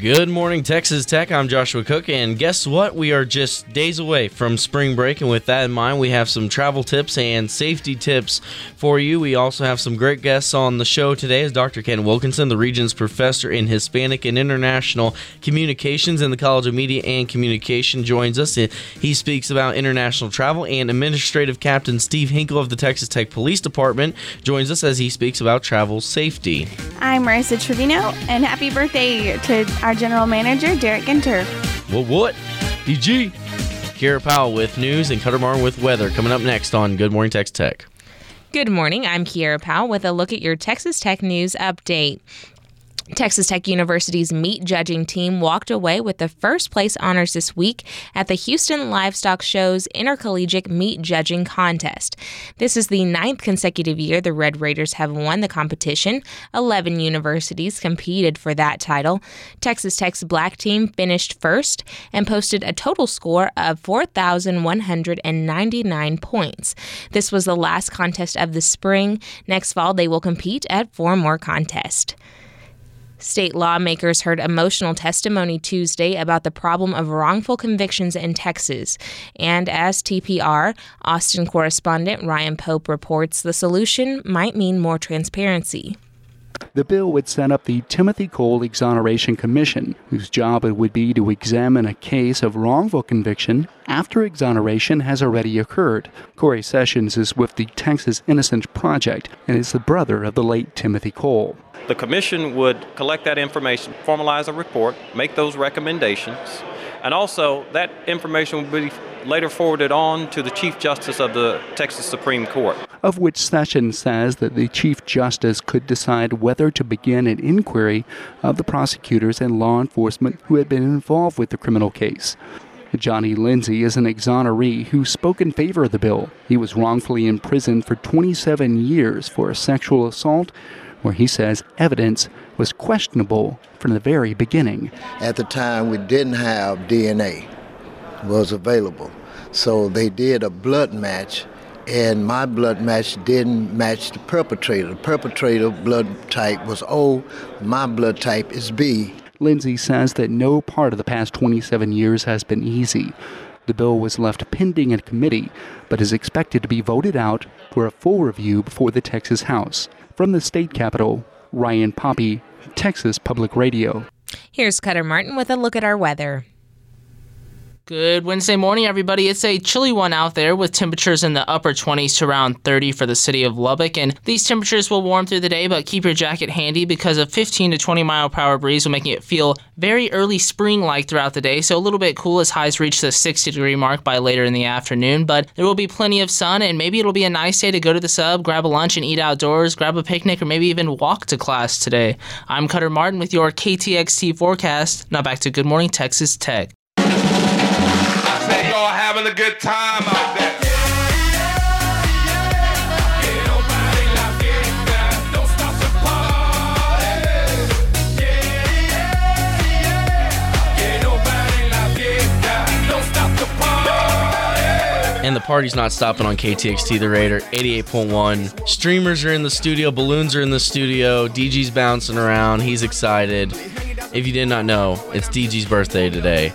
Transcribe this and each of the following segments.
Good morning, Texas Tech. I'm Joshua Cook, and guess what? We are just days away from spring break, and with that in mind, we have some travel tips and safety tips for you. We also have some great guests on the show today as Dr. Ken Wilkinson, the Regents Professor in Hispanic and International Communications in the College of Media and Communication, joins us. He speaks about international travel, and Administrative Captain Steve Hinkle of the Texas Tech Police Department joins us as he speaks about travel safety. I'm Marissa Trevino, and happy birthday to our General Manager, Derek Ginter. What? DG. Kiera Powell with news and Cutter Martin with weather coming up next on Good Morning Texas Tech. Good morning. I'm Kiera Powell with a look at your Texas Tech news update. Texas Tech University's meat judging team walked away with the first place honors this week at the Houston Livestock Show's Intercollegiate Meat Judging Contest. This is the 9th consecutive year the Red Raiders have won the competition. 11 universities competed for that title. Texas Tech's black team finished first and posted a total score of 4,199 points. This was the last contest of the spring. Next fall, they will compete at 4 more contests. State lawmakers heard emotional testimony Tuesday about the problem of wrongful convictions in Texas. And as TPR, Austin correspondent Ryan Pope reports, the solution might mean more transparency. The bill would set up the Timothy Cole Exoneration Commission, whose job it would be to examine a case of wrongful conviction after exoneration has already occurred. Corey Sessions is with the Texas Innocence Project and is the brother of the late Timothy Cole. The commission would collect that information, formalize a report, make those recommendations, and also that information would be later forwarded on to the Chief Justice of the Texas Supreme Court. Of which Sessions says that the Chief Justice could decide whether to begin an inquiry of the prosecutors and law enforcement who had been involved with the criminal case. Johnny Lindsay is an exoneree who spoke in favor of the bill. He was wrongfully imprisoned for 27 years for a sexual assault, where he says evidence was questionable from the very beginning. At the time, we didn't have DNA was available, so they did a blood match, and my blood match didn't match the perpetrator. The perpetrator blood type was O, my blood type is B. Lindsay says that no part of the past 27 years has been easy. The bill was left pending in committee, but is expected to be voted out for a full review before the Texas House. From the state capitol, Ryan Poppy, Texas Public Radio. Here's Cutter Martin with a look at our weather. Good Wednesday morning, everybody. It's a chilly one out there with temperatures in the upper 20s to around 30 for the city of Lubbock. And these temperatures will warm through the day, but keep your jacket handy because a 15 to 20 mile per hour breeze will make it feel very early spring-like throughout the day. So a little bit cool as highs reach the 60-degree mark by later in the afternoon. But there will be plenty of sun, and maybe it'll be a nice day to go to the sub, grab a lunch and eat outdoors, grab a picnic, or maybe even walk to class today. I'm Cutter Martin with your KTXT forecast. Now back to Good Morning Texas Tech. Y'all having a good time out there. And the party's not stopping on KTXT The Raider 88.1. Streamers are in the studio, balloons are in the studio, DG's bouncing around, he's excited. If you did not know, it's DG's birthday today.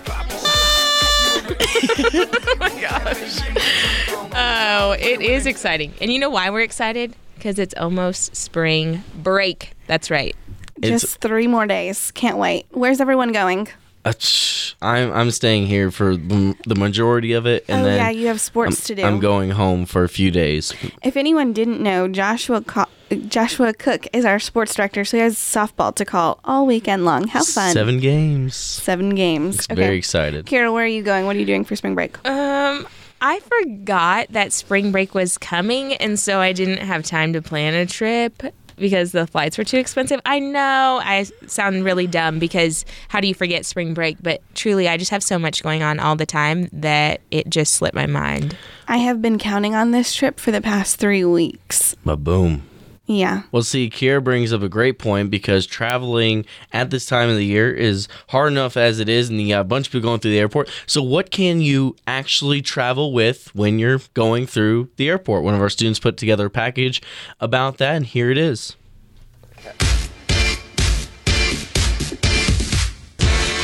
Oh my gosh. Oh, it is exciting. And you know why we're excited? Because it's almost spring break. That's right. Just 3 more days. Can't wait. Where's everyone going? I'm staying here for the majority of it, and then yeah, you have sports to do. I'm going home for a few days. If anyone didn't know, Joshua Cook is our sports director, so he has softball to call all weekend long. How fun. 7 games. 7 games. Okay. Very excited. Carol, where are you going? What are you doing for spring break? I forgot that spring break was coming, and so I didn't have time to plan a trip because the flights were too expensive. I know I sound really dumb because how do you forget spring break? But truly, I just have so much going on all the time that it just slipped my mind. I have been counting on this trip for the past 3 weeks. Ba-boom. Yeah. Well, see, Kiera brings up a great point because traveling at this time of the year is hard enough as it is, and you got a bunch of people going through the airport. So what can you actually travel with when you're going through the airport? One of our students put together a package about that, and here it is.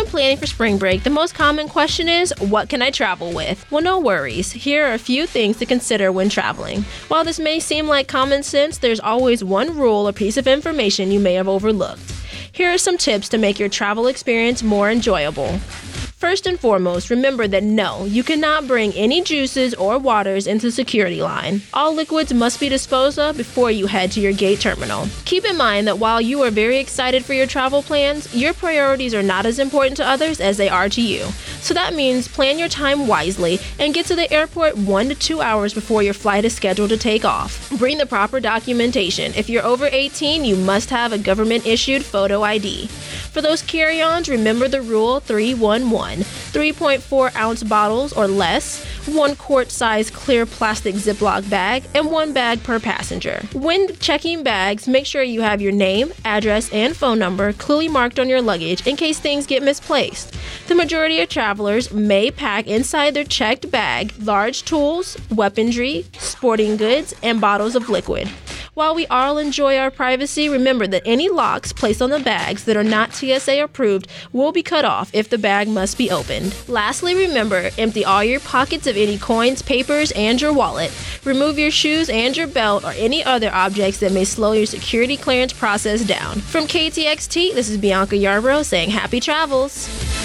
planning for spring break, the most common question is, what can I travel with? Well, no worries. Here are a few things to consider when traveling. While this may seem like common sense, there's always one rule or piece of information you may have overlooked. Here are some tips to make your travel experience more enjoyable. First and foremost, remember that no, you cannot bring any juices or waters into the security line. All liquids must be disposed of before you head to your gate terminal. Keep in mind that while you are very excited for your travel plans, your priorities are not as important to others as they are to you. So that means plan your time wisely and get to the airport 1 to 2 hours before your flight is scheduled to take off. Bring the proper documentation. If you're over 18, you must have a government-issued photo ID. For those carry-ons, remember the rule 311. 3.4 ounce bottles or less, 1 quart size clear plastic Ziploc bag, and 1 bag per passenger. When checking bags, make sure you have your name, address, and phone number clearly marked on your luggage in case things get misplaced. The majority of travelers may pack inside their checked bag large tools, weaponry, sporting goods, and bottles of liquid. While we all enjoy our privacy, remember that any locks placed on the bags that are not TSA approved will be cut off if the bag must be opened. Lastly, remember, empty all your pockets of any coins, papers, and your wallet. Remove your shoes and your belt or any other objects that may slow your security clearance process down. From KTXT, this is Bianca Yarbrough saying happy travels.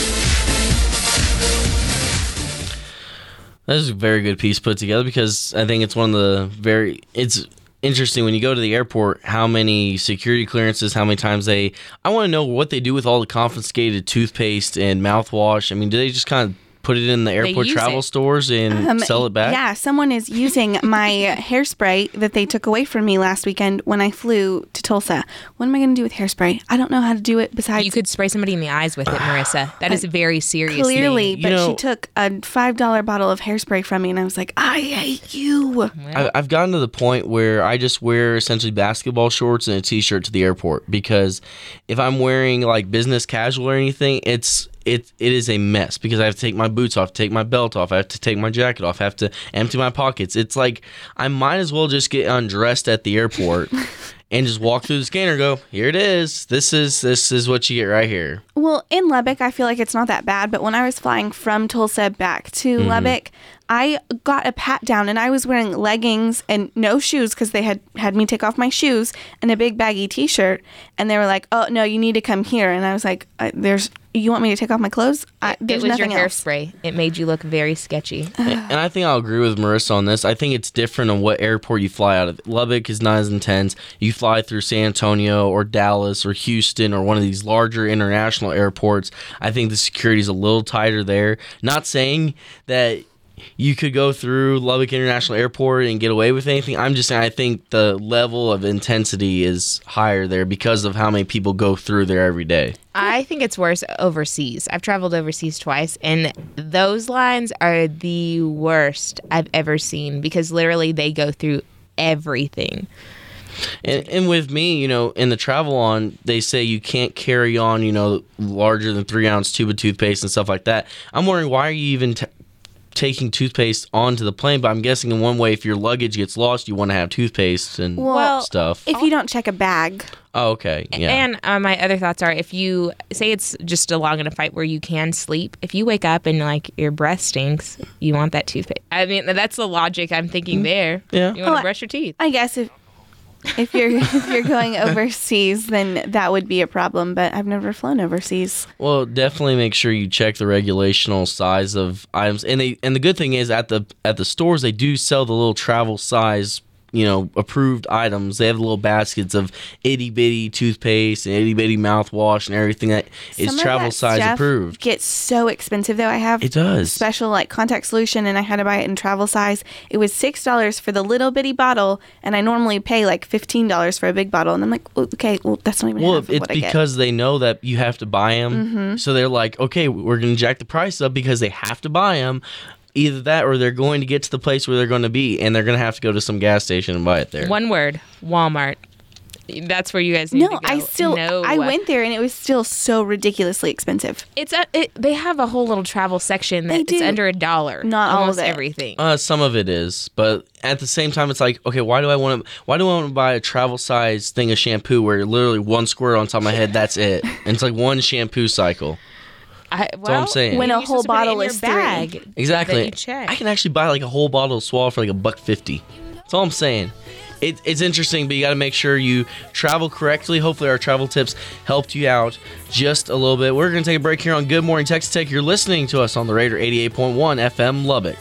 That is a very good piece put together because I think it's one of the it's interesting when you go to the airport how many security clearances, how many times I want to know what they do with all the confiscated toothpaste and mouthwash. I mean, do they just kind of put it in the airport travel stores and sell it back? Yeah, someone is using my hairspray that they took away from me last weekend when I flew to Tulsa. What am I going to do with hairspray? I don't know how to do it besides... You could spray somebody in the eyes with it, Marissa. That is a very serious clearly, thing. But she took a $5 bottle of hairspray from me, and I was like, I hate you. I've gotten to the point where I just wear essentially basketball shorts and a t-shirt to the airport because if I'm wearing like business casual or anything, it is a mess because I have to take my boots off, take my belt off, I have to take my jacket off, I have to empty my pockets. It's like I might as well just get undressed at the airport and just walk through the scanner and go, here it is. This is what you get right here. Well, in Lubbock, I feel like it's not that bad, but when I was flying from Tulsa back to Lubbock, I got a pat down and I was wearing leggings and no shoes because they had me take off my shoes and a big baggy t-shirt. And they were like, oh, no, you need to come here. And I was like, you want me to take off my clothes? It was your hairspray. It made you look very sketchy. And I think I'll agree with Marissa on this. I think it's different on what airport you fly out of. Lubbock is not as intense. You fly through San Antonio or Dallas or Houston or one of these larger international airports. I think the security is a little tighter there. Not saying that you could go through Lubbock International Airport and get away with anything. I'm just saying I think the level of intensity is higher there because of how many people go through there every day. I think it's worse overseas. I've traveled overseas twice, and those lines are the worst I've ever seen because literally they go through everything. And with me, in the travel on, they say you can't carry on, larger than 3 ounce tube of toothpaste and stuff like that. I'm wondering, why are you even taking toothpaste onto the plane? But I'm guessing in one way, if your luggage gets lost, you want to have toothpaste and stuff. If you don't check a bag. Oh, okay. Yeah. And my other thoughts are, if you say it's just a long enough flight where you can sleep, if you wake up and like your breath stinks, you want that toothpaste. I mean, that's the logic I'm thinking there. Yeah. You want to brush your teeth. I guess if you're going overseas, then that would be a problem, but I've never flown overseas. Well, definitely make sure you check the regulational size of items. And the good thing is at the stores they do sell the little travel size approved items. They have little baskets of itty bitty toothpaste and itty bitty mouthwash and everything that is travel size approved. Gets so expensive though. I have special like contact solution and I had to buy it in travel size. It was $6 for the little bitty bottle and I normally pay like $15 for a big bottle, and I'm like, okay, well that's not even half of what I get. It's because they know that you have to buy them, so they're like, okay, we're gonna jack the price up because they have to buy them. Either that or they're going to get to the place where they're going to be, and they're going to have to go to some gas station and buy it there. One word, Walmart. That's where you guys need to go. I went there, and it was still so ridiculously expensive. They have a whole little travel section that's under $1. Not all of it. Everything. Some of it is, but at the same time, it's like, okay, why do I want to buy a travel size thing of shampoo where literally one squirt on top of my head, that's it, and it's like one shampoo cycle. That's what I'm saying. When a you're whole supposed to put it bottle in is your bag. that Exactly. you check. I can actually buy like a whole bottle of Swallow for like $1.50. That's all I'm saying. It's interesting, but you got to make sure you travel correctly. Hopefully our travel tips helped you out just a little bit. We're going to take a break here on Good Morning Texas Tech. You're listening to us on the Raider 88.1 FM Lubbock.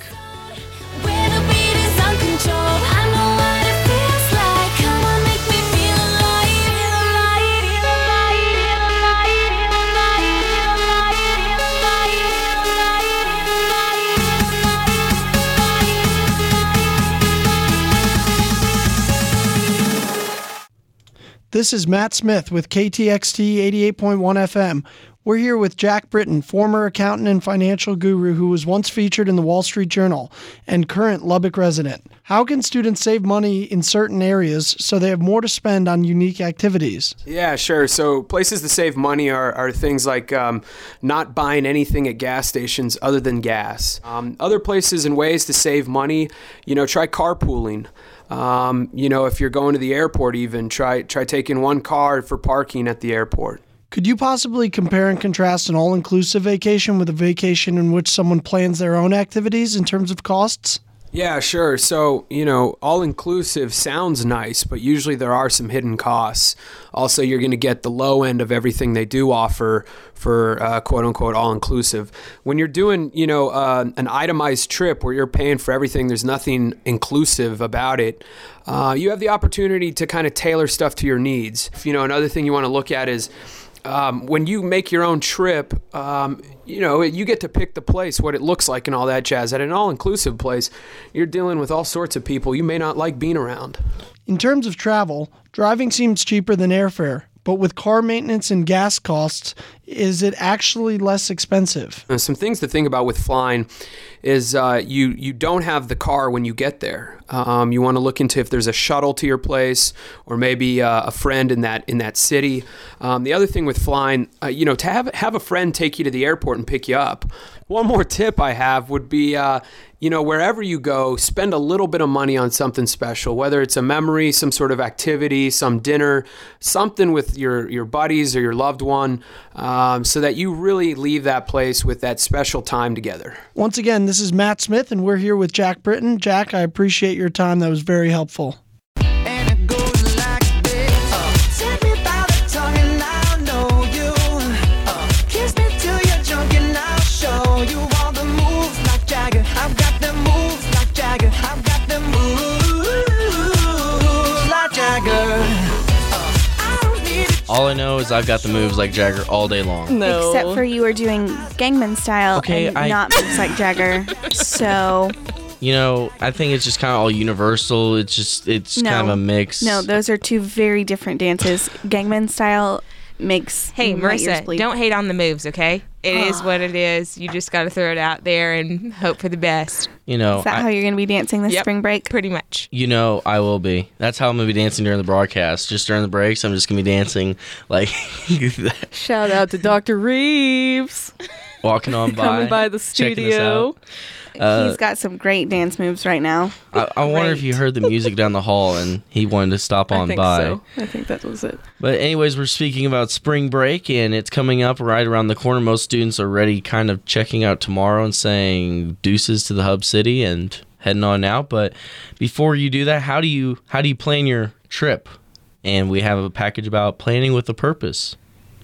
This is Matt Smith with KTXT 88.1 FM. We're here with Jack Britton, former accountant and financial guru who was once featured in the Wall Street Journal and current Lubbock resident. How can students save money in certain areas so they have more to spend on unique activities? Yeah, sure. So places to save money are things like not buying anything at gas stations other than gas. Other places and ways to save money, try carpooling. If you're going to the airport even, try taking one car for parking at the airport. Could you possibly compare and contrast an all-inclusive vacation with a vacation in which someone plans their own activities in terms of costs? Yeah, sure. So, all-inclusive sounds nice, but usually there are some hidden costs. Also, you're going to get the low end of everything they do offer for quote-unquote all-inclusive. When you're doing, an itemized trip where you're paying for everything, there's nothing inclusive about it, you have the opportunity to kind of tailor stuff to your needs. Another thing you want to look at is when you make your own trip, you get to pick the place, what it looks like and all that jazz. At an all-inclusive place, you're dealing with all sorts of people you may not like being around. In terms of travel, driving seems cheaper than airfare. But with car maintenance and gas costs, is it actually less expensive? Some things to think about with flying is you don't have the car when you get there. You want to look into if there's a shuttle to your place or maybe a friend in that city. The other thing with flying, to have a friend take you to the airport and pick you up. One more tip I have would be, wherever you go, spend a little bit of money on something special, whether it's a memory, some sort of activity, some dinner, something with your buddies or your loved one, so that you really leave that place with that special time together. Once again, this is Matt Smith, and we're here with Jack Britton. Jack, I appreciate your time. That was very helpful. All I know is I've got the moves like Jagger all day long. No. Except for you were doing Gangnam Style and not moves like Jagger. So... I think it's just kind of all universal. It's kind of a mix. No, those are two very different dances. Gangnam Style makes Hey, my ears Marissa, bleed. don't hate on the moves, okay? It is what it is. You just got to throw it out there and hope for the best. Is that how you're going to be dancing this spring break? Pretty much. I will be. That's how I'm going to be dancing during the broadcast. Just during the breaks, I'm just going to be dancing like Shout out to Dr. Reeves. Walking on by. Coming by the studio. He's got some great dance moves right now. I wonder if you heard the music down the hall and he wanted to stop on by. So. I think that was it. But anyways, we're speaking about spring break and it's coming up right around the corner. Most students are already kind of checking out tomorrow and saying deuces to the hub city and heading on out. But before you do that, how do you plan your trip? And we have a package about planning with a purpose.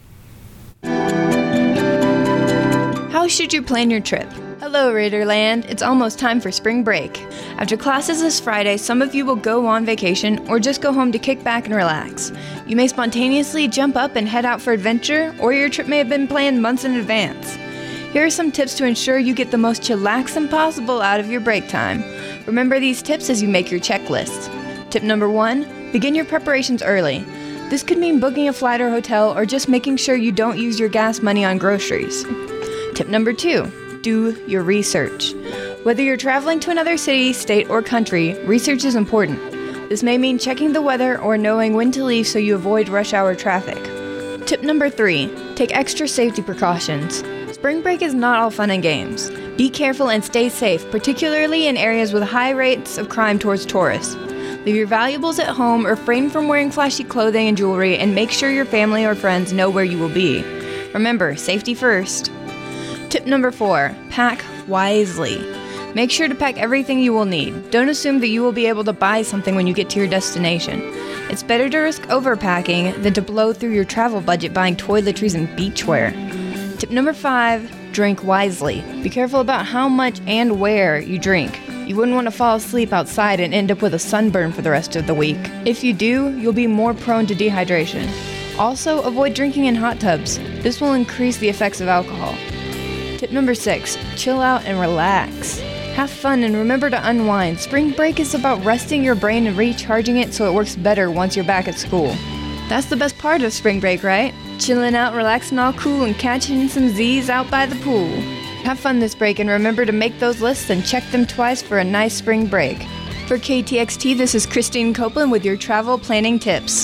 How should you plan your trip? Hello, Raiderland. It's almost time for spring break. After classes this Friday, some of you will go on vacation or just go home to kick back and relax. You may spontaneously jump up and head out for adventure, or your trip may have been planned months in advance. Here are some tips to ensure you get the most chillaxing possible out of your break time. Remember these tips as you make your checklist. Tip number 1, begin your preparations early. This could mean booking a flight or hotel or just making sure you don't use your gas money on groceries. Tip number 2, do your research. Whether you're traveling to another city, state, or country, research is important. This may mean checking the weather or knowing when to leave so you avoid rush hour traffic. Tip number 3, take extra safety precautions. Spring break is not all fun and games. Be careful and stay safe, particularly in areas with high rates of crime towards tourists. Leave your valuables at home, refrain from wearing flashy clothing and jewelry, and make sure your family or friends know where you will be. Remember, safety first. Tip number 4, pack wisely. Make sure to pack everything you will need. Don't assume that you will be able to buy something when you get to your destination. It's better to risk overpacking than to blow through your travel budget buying toiletries and beachwear. Tip number 5, drink wisely. Be careful about how much and where you drink. You wouldn't want to fall asleep outside and end up with a sunburn for the rest of the week. If you do, you'll be more prone to dehydration. Also, avoid drinking in hot tubs. This will increase the effects of alcohol. Tip number 6, chill out and relax. Have fun and remember to unwind. Spring break is about resting your brain and recharging it so it works better once you're back at school. That's the best part of spring break, right? Chilling out, relaxing all cool, and catching some Z's out by the pool. Have fun this break and remember to make those lists and check them twice for a nice spring break. For KTXT, this is Christine Copeland with your travel planning tips.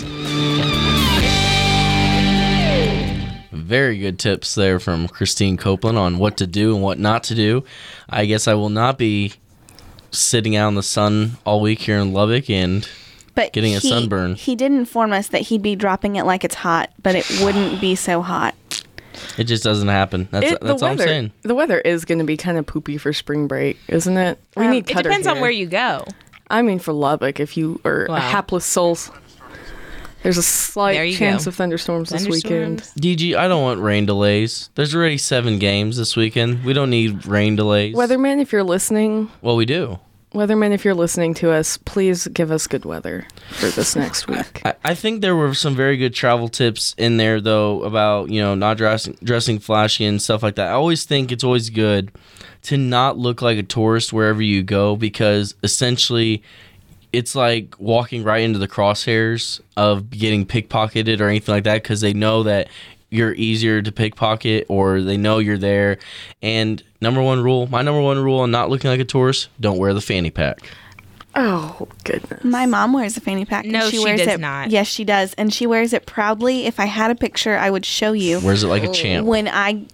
Very good tips there from Christine Copeland on what to do and what not to do. I guess I will not be sitting out in the sun all week here in Lubbock and getting a sunburn. He did inform us that he'd be dropping it like it's hot, but it wouldn't be so hot. It just doesn't happen. That's all I'm saying. The weather is going to be kind of poopy for spring break, isn't it? We need cutter It depends here. on where you go. I mean, for Lubbock, if you are a hapless soul, there's a slight chance of thunderstorms this weekend. DG, I don't want rain delays. There's already 7 games this weekend. We don't need rain delays. Weatherman, if you're listening. Well, we do. Weatherman, if you're listening to us, please give us good weather for this next week. I think there were some very good travel tips in there, though, about, not dressing flashy and stuff like that. I always think it's always good to not look like a tourist wherever you go, because essentially it's like walking right into the crosshairs of getting pickpocketed or anything like that, because they know that you're easier to pickpocket or they know you're there. And my number one rule on not looking like a tourist, don't wear the fanny pack. Oh, goodness. My mom wears a fanny pack. No, and she wears does it, not. Yes, she does. And she wears it proudly. If I had a picture, I would show you. Wears it like a champ. When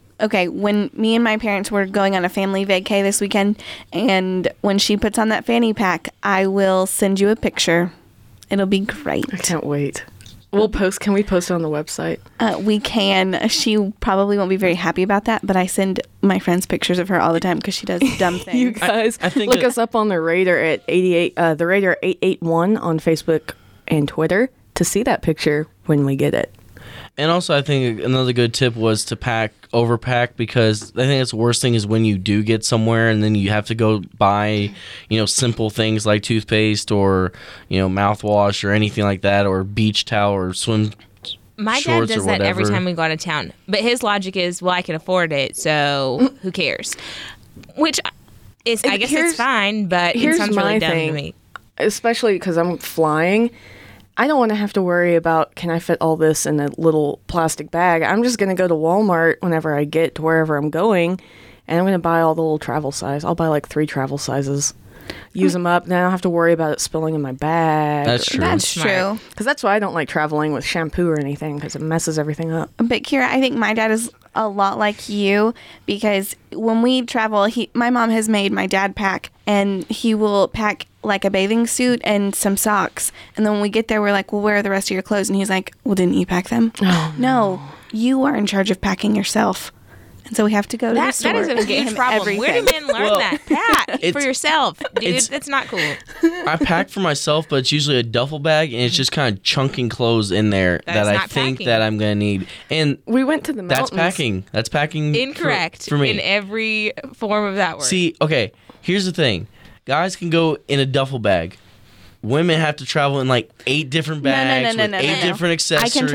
me and my parents were going on a family vacay this weekend, and when she puts on that fanny pack, I will send you a picture. It'll be great. I can't wait. Can we post it on the website? We can. She probably won't be very happy about that, but I send my friends pictures of her all the time because she does dumb things. You guys, I think look us up on the Raider at 88, the Raider 881 on Facebook and Twitter to see that picture when we get it. And also, I think another good tip was to overpack, because I think that's the worst thing is when you do get somewhere and then you have to go buy, simple things like toothpaste or, mouthwash or anything like that, or beach towel or swim My dad shorts does or that whatever. every time we go out of town. But his logic is, well, I can afford it, so who cares? Which is, I guess it's fine, but it sounds really dumb to me. Especially because I'm flying. I don't want to have to worry about, can I fit all this in a little plastic bag? I'm just going to go to Walmart whenever I get to wherever I'm going, and I'm going to buy all the little travel size. I'll buy like 3 travel sizes. Use them up. Then I don't have to worry about it spilling in my bag. That's true. That's true. Because that's why I don't like traveling with shampoo or anything, because it messes everything up. But Kira, I think my dad is a lot like you, because when we travel, my mom has made my dad pack, and he will pack like a bathing suit and some socks. And then when we get there, we're like, well, where are the rest of your clothes? And he's like, well, didn't you pack them? Oh, no, you are in charge of packing yourself. And so we have to go to the store. That is a and get huge him problem. everything. Where do men learn that? Pack for yourself. Dude, that's not cool. I pack for myself, but it's usually a duffel bag, and it's just kind of chunking clothes in there that I think that I'm going to need. And we went to the mountains. That's packing. Incorrect for me. in every form of that word. See, okay, here's the thing. Guys can go in a duffel bag. Women have to travel in like 8 different bags with 8 different accessories. I can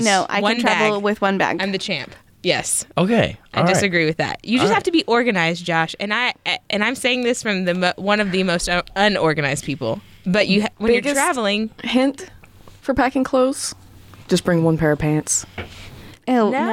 travel with one bag. I'm the champ. Yes. Okay. I disagree with that. You just have to be organized, Josh. And I'm saying this from one of the most unorganized people. But when you're traveling, hint for packing clothes: just bring 1 pair of pants. Oh no!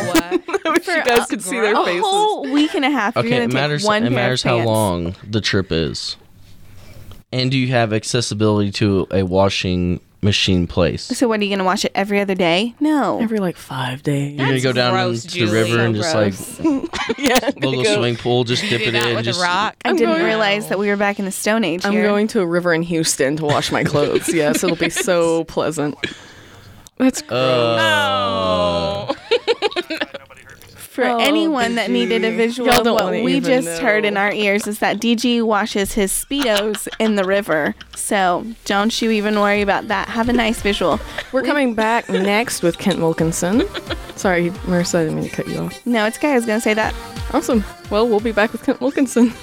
I wish you guys could see their faces. A whole week and a half. Okay, you're gonna take one it matters pair of how pants. long the trip is, and do you have accessibility to a washing machine place? So what, are you going to wash it every other day? No. Every like 5 days. You're going to go down to the river and just like little swimming pool, just dip it in. With just a rock. I didn't realize that we were back in the Stone Age I'm here. going to a river in Houston to wash my clothes. Yes, it'll be so pleasant. That's gross. For for anyone that needed a visual Y'all of don't what wanna we even just heard in our ears is that DG washes his Speedos in the river. So don't you even worry about that. Have a nice visual. We're coming back next with Kent Wilkinson. Sorry, Marissa, I didn't mean to cut you off. No, it's okay. I was going to say that. Awesome. Well, we'll be back with Kent Wilkinson.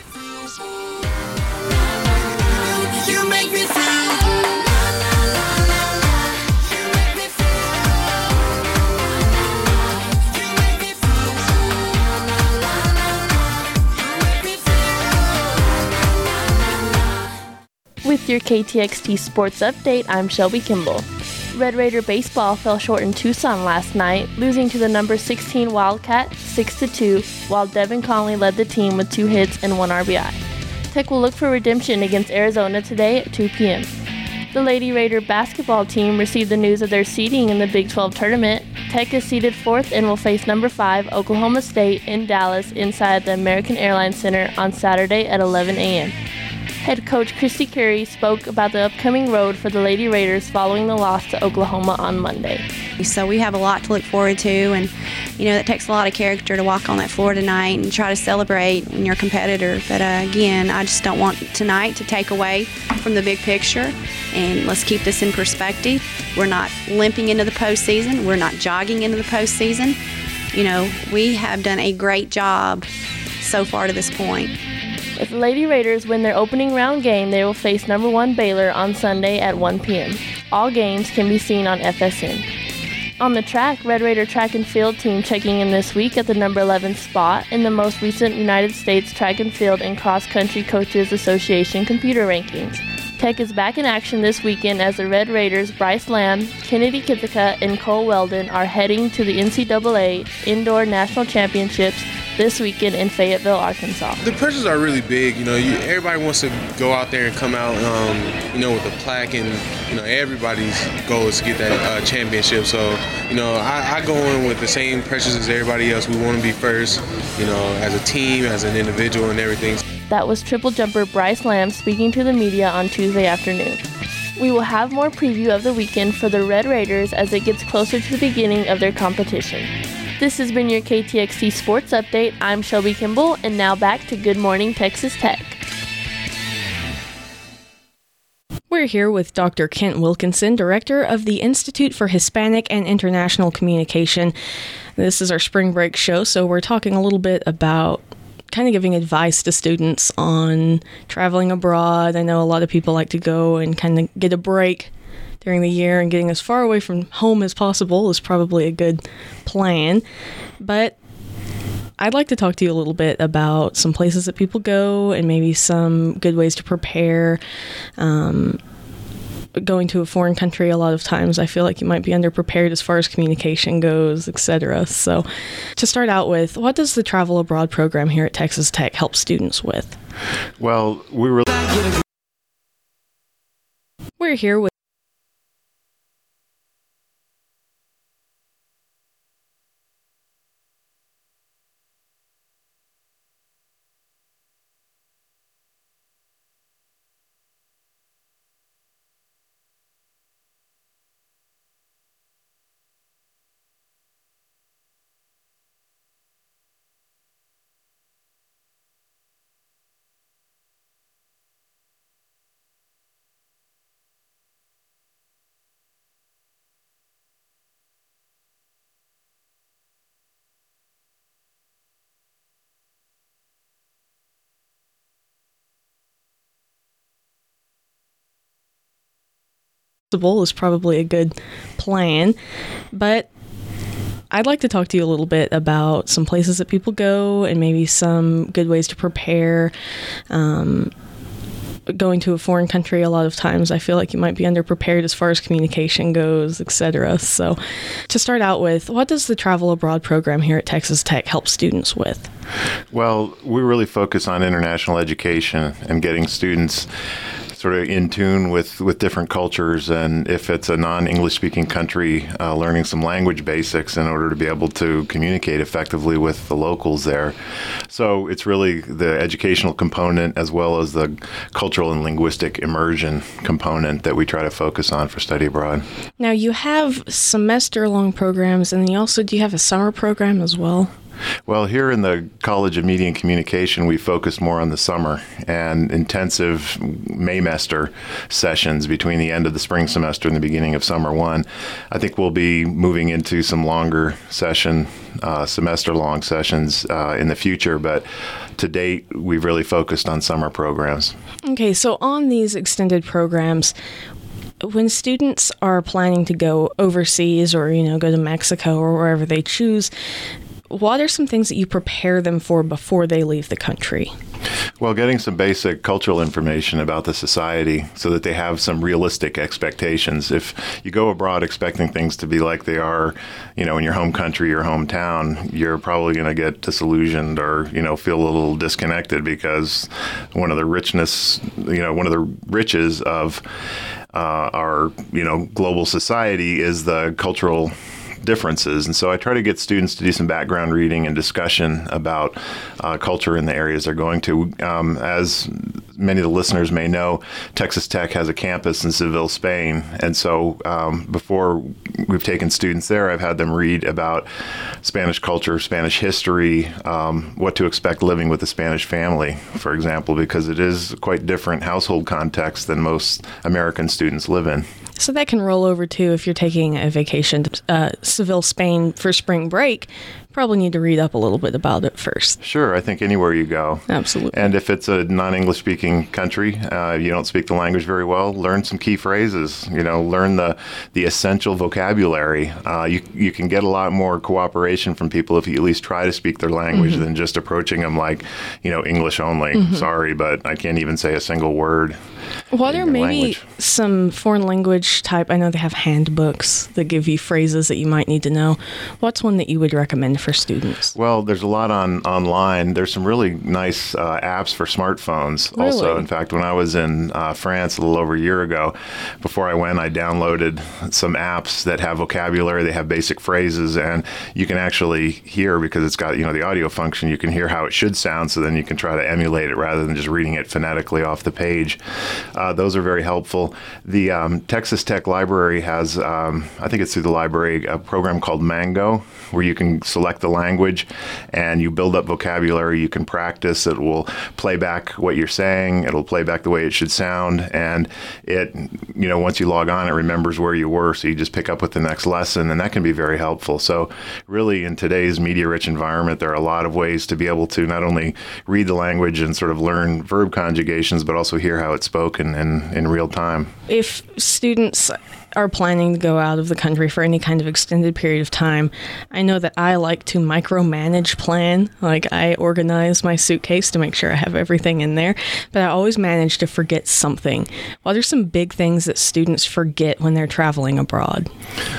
With your KTXT Sports Update, I'm Shelby Kimball. Red Raider baseball fell short in Tucson last night, losing to the number 16 Wildcat 6-2, while Devin Conley led the team with 2 hits and 1 RBI. Tech will look for redemption against Arizona today at 2 p.m. The Lady Raider basketball team received the news of their seeding in the Big 12 tournament. Tech is seeded 4th and will face number 5 Oklahoma State in Dallas inside the American Airlines Center on Saturday at 11 a.m. Head coach Christy Curry spoke about the upcoming road for the Lady Raiders following the loss to Oklahoma on Monday. So we have a lot to look forward to, and that takes a lot of character to walk on that floor tonight and try to celebrate when you're a competitor. But again, I just don't want tonight to take away from the big picture, and let's keep this in perspective. We're not limping into the postseason. We're not jogging into the postseason. We have done a great job so far to this point. If the Lady Raiders win their opening round game, they will face number 1 Baylor on Sunday at 1 p.m. All games can be seen on FSN. On the track, Red Raider track and field team checking in this week at the number 11 spot in the most recent United States Track and Field and Cross Country Coaches Association computer rankings. Tech is back in action this weekend as the Red Raiders' Bryce Lamb, Kennedy Kithika, and Cole Weldon are heading to the NCAA Indoor National Championships this weekend in Fayetteville, Arkansas. The pressures are really big. Everybody wants to go out there and come out, with a plaque, and everybody's goal is to get that championship. So, I go in with the same pressures as everybody else. We want to be first, as a team, as an individual, and everything. That was triple jumper Bryce Lamb speaking to the media on Tuesday afternoon. We will have more preview of the weekend for the Red Raiders as it gets closer to the beginning of their competition. This has been your KTXT Sports Update. I'm Shelby Kimball, and now back to Good Morning Texas Tech. We're here with Dr. Kent Wilkinson, Director of the Institute for Hispanic and International Communication. This is our spring break show, so we're talking a little bit about kind of giving advice to students on traveling abroad. I know a lot of people like to go and kind of get a break during the year, and getting as far away from home as possible is probably a good plan. But I'd like to talk to you a little bit about some places that people go and maybe some good ways to prepare. Going to a foreign country, a lot of times I feel like you might be underprepared as far as communication goes, etc. So to start out with, what does the Travel Abroad program here at Texas Tech help students with? Well, we're here with is probably a good plan, but I'd like to talk to you a little bit about some places that people go and maybe some good ways to prepare. Going to a foreign country, a lot of times I feel like you might be underprepared as far as communication goes, etc. So to start out with, what does the Travel Abroad program here at Texas Tech help students with? Well, we really focus on international education and getting students sort of in tune with different cultures, and if it's a non-English speaking country, learning some language basics in order to be able to communicate effectively with the locals there. So it's really the educational component as well as the cultural and linguistic immersion component that we try to focus on for study abroad. Now you have semester-long programs, and then do you have a summer program as well? Well, here in the College of Media and Communication, we focus more on the summer and intensive Maymester sessions between the end of the spring semester and the beginning of summer one. I think we'll be moving into some longer session, semester-long sessions in the future, but to date, we've really focused on summer programs. Okay, so on these extended programs, when students are planning to go overseas or, go to Mexico or wherever they choose, what are some things that you prepare them for before they leave the country? Well, getting some basic cultural information about the society so that they have some realistic expectations. If you go abroad expecting things to be like they are, in your home country or hometown, you're probably going to get disillusioned or, feel a little disconnected, because one of the riches of our, global society is the cultural differences. And so I try to get students to do some background reading and discussion about culture in the areas they're going to. As many of the listeners may know, Texas Tech has a campus in Seville, Spain. And so before we've taken students there, I've had them read about Spanish culture, Spanish history, what to expect living with a Spanish family, for example, because it is quite different household context than most American students live in. So that can roll over too if you're taking a vacation to Seville, Spain for spring break. Probably need to read up a little bit about it first. Sure, I think anywhere you go. Absolutely. And if it's a non-English speaking country, you don't speak the language very well, learn some key phrases, learn the essential vocabulary. You can get a lot more cooperation from people if you at least try to speak their language than just approaching them like, English only. Sorry, but I can't even say a single word. What are maybe some foreign language type? I know they have handbooks that give you phrases that you might need to know. What's one that you would recommend for students? Well, there's a lot online. There's some really nice apps for smartphones. Really? Also, in fact, when I was in France a little over a year ago, before I went, I downloaded some apps that have vocabulary. They have basic phrases, and you can actually hear, because it's got the audio function, you can hear how it should sound, so then you can try to emulate it rather than just reading it phonetically off the page. Those are very helpful. The Texas Tech Library has, I think it's through the library, a program called Mango, where you can select the language and you build up vocabulary. You can practice. It will play back what you're saying. It'll play back the way it should sound. And it, once you log on, it remembers where you were. So you just pick up with the next lesson, and that can be very helpful. So really, in today's media-rich environment, there are a lot of ways to be able to not only read the language and sort of learn verb conjugations, but also hear how it's spoken in real time. If students are planning to go out of the country for any kind of extended period of time, I know that I like to micromanage plan. Like, I organize my suitcase to make sure I have everything in there, but I always manage to forget something. What are some big things that students forget when they're traveling abroad?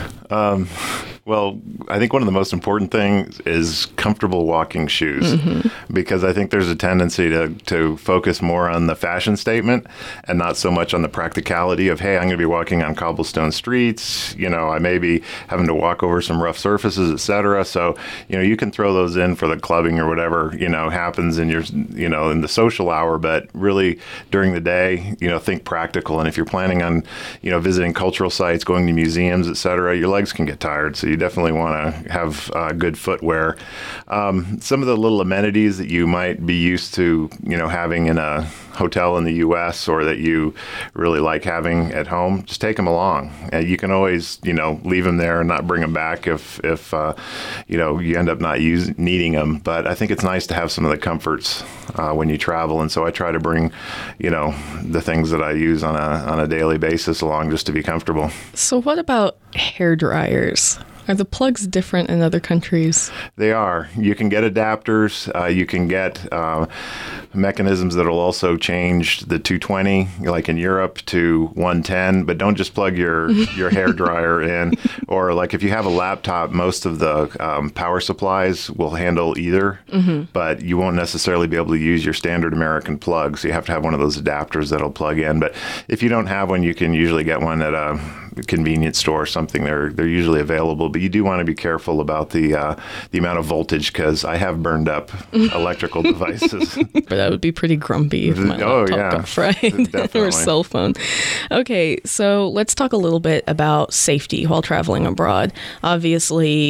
Well, I think one of the most important things is comfortable walking shoes, because I think there's a tendency to focus more on the fashion statement and not so much on the practicality of, hey, I'm going to be walking on cobblestone streets, I may be having to walk over some rough surfaces, etc. So, you can throw those in for the clubbing or whatever, happens in your, in the social hour, but really during the day, think practical. And if you're planning on, visiting cultural sites, going to museums, etc., your legs can get tired. So you definitely want to have good footwear. Some of the little amenities that you might be used to, having in a hotel in the U.S. or that you really like having at home, just take them along. You can always, leave them there and not bring them back if you end up not needing them. But I think it's nice to have some of the comforts when you travel. And so I try to bring, the things that I use on a daily basis along just to be comfortable. So what about hair dryers? Are the plugs different in other countries? They are. You can get adapters. You can get mechanisms that will also change the 220, like in Europe, to 110. But don't just plug your hair dryer in. Or like if you have a laptop, most of the power supplies will handle either. But you won't necessarily be able to use your standard American plug. So you have to have one of those adapters that'll plug in. But if you don't have one, you can usually get one at a convenience store or something. They're usually available, but you do want to be careful about the amount of voltage, because I have burned up electrical devices. But that would be pretty grumpy if my laptop got fried or cell phone. Okay, so let's talk a little bit about safety while traveling abroad. Obviously,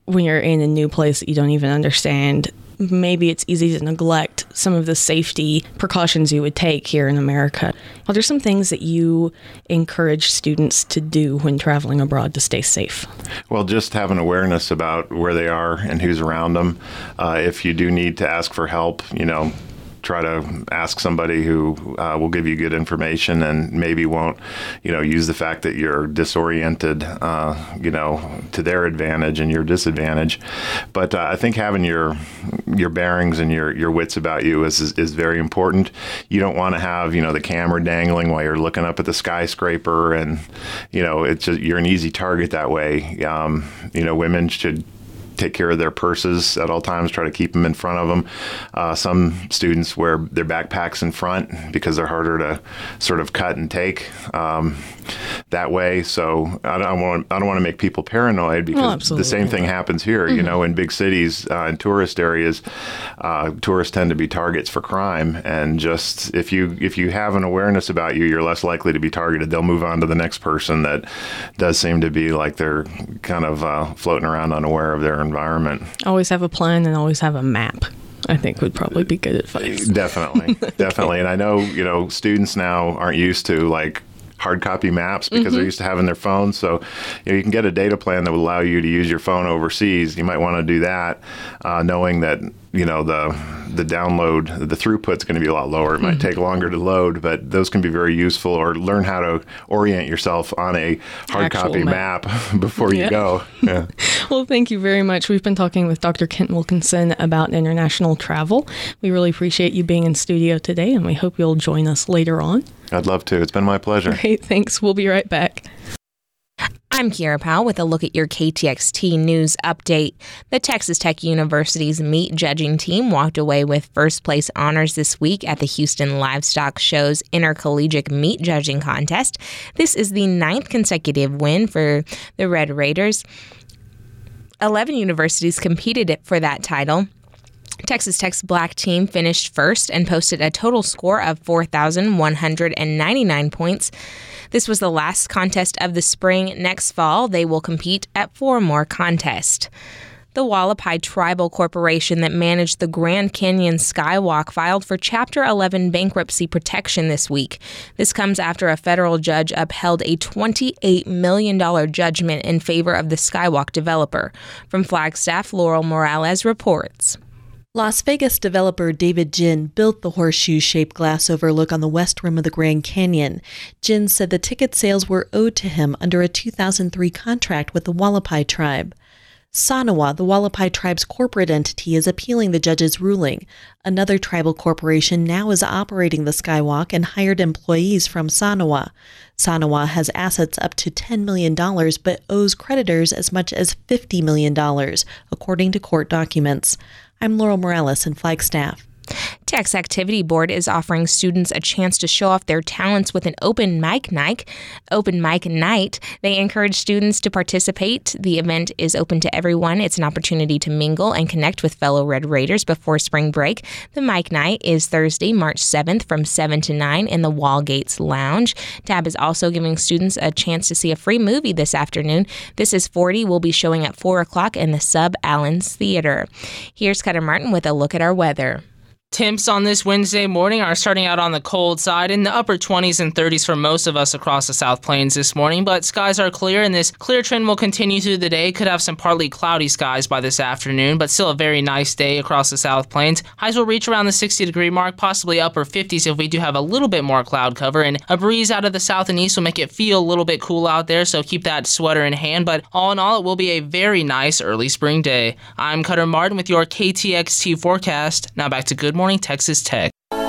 when you're in a new place that you don't even understand, maybe it's easy to neglect some of the safety precautions you would take here in America. Are there some things that you encourage students to do when traveling abroad to stay safe? Well, just have an awareness about where they are and who's around them. If you do need to ask for help, try to ask somebody who will give you good information and maybe won't, use the fact that you're disoriented, to their advantage and your disadvantage. But I think having your bearings and your wits about you is very important. You don't want to have, the camera dangling while you're looking up at the skyscraper, and, it's just, you're an easy target that way. Women should take care of their purses at all times, try to keep them in front of them. Some students wear their backpacks in front because they're harder to sort of cut and take that way. So I don't want to make people paranoid, because the same thing happens here. In big cities, in tourist areas, tourists tend to be targets for crime. And just if you have an awareness about you, you're less likely to be targeted. They'll move on to the next person that does seem to be like they're kind of floating around unaware of their environment. Always have a plan and always have a map, I think, would probably be good advice. Definitely. And I know, students now aren't used to hard copy maps because they're used to having their phones. So you can get a data plan that will allow you to use your phone overseas. You might want to do that, knowing that the download, the throughput's going to be a lot lower. It might take longer to load, but those can be very useful. Or learn how to orient yourself on a hard copy map before you go. Yeah. Well, thank you very much. We've been talking with Dr. Kent Wilkinson about international travel. We really appreciate you being in studio today, and we hope you'll join us later on. I'd love to. It's been my pleasure. Great. Thanks. We'll be right back. I'm Kiera Powell with a look at your KTXT News update. The Texas Tech University's meat judging team walked away with first place honors this week at the Houston Livestock Show's Intercollegiate Meat Judging Contest. This is the 9th consecutive win for the Red Raiders. 11 universities competed for that title. Texas Tech's black team finished first and posted a total score of 4,199 points. This was the last contest of the spring. Next fall, they will compete at 4 more contests. The Hualapai Tribal Corporation that managed the Grand Canyon Skywalk filed for Chapter 11 bankruptcy protection this week. This comes after a federal judge upheld a $28 million judgment in favor of the Skywalk developer. From Flagstaff, Laurel Morales reports. Las Vegas developer David Jin built the horseshoe-shaped glass overlook on the west rim of the Grand Canyon. Jin said the ticket sales were owed to him under a 2003 contract with the Hualapai tribe. Sanawa, the Hualapai tribe's corporate entity, is appealing the judge's ruling. Another tribal corporation now is operating the Skywalk and hired employees from Sanawa. Sanawa has assets up to $10 million but owes creditors as much as $50 million, according to court documents. I'm Laurel Morales in Flagstaff. Tech's Activity Board is offering students a chance to show off their talents with an open mic night. They encourage students to participate. The event is open to everyone. It's an opportunity to mingle and connect with fellow Red Raiders before spring break. The mic night is Thursday, March 7th from 7 to 9 in the Wallgates Lounge. TAB is also giving students a chance to see a free movie this afternoon. This is 40 will be showing at 4 o'clock in the Sub Allen's Theater. Here's Cutter Martin with a look at our weather. Temps on this Wednesday morning are starting out on the cold side in the upper 20s and 30s for most of us across the South Plains this morning, but skies are clear and this clear trend will continue through the day. Could have some partly cloudy skies by this afternoon, but still a very nice day across the South Plains. Highs will reach around the 60-degree mark, possibly upper 50s if we do have a little bit more cloud cover, and a breeze out of the south and east will make it feel a little bit cool out there, so keep that sweater in hand, but all in all, it will be a very nice early spring day. I'm Cutter Martin with your KTXT forecast. Now back to Good Morning Texas Tech.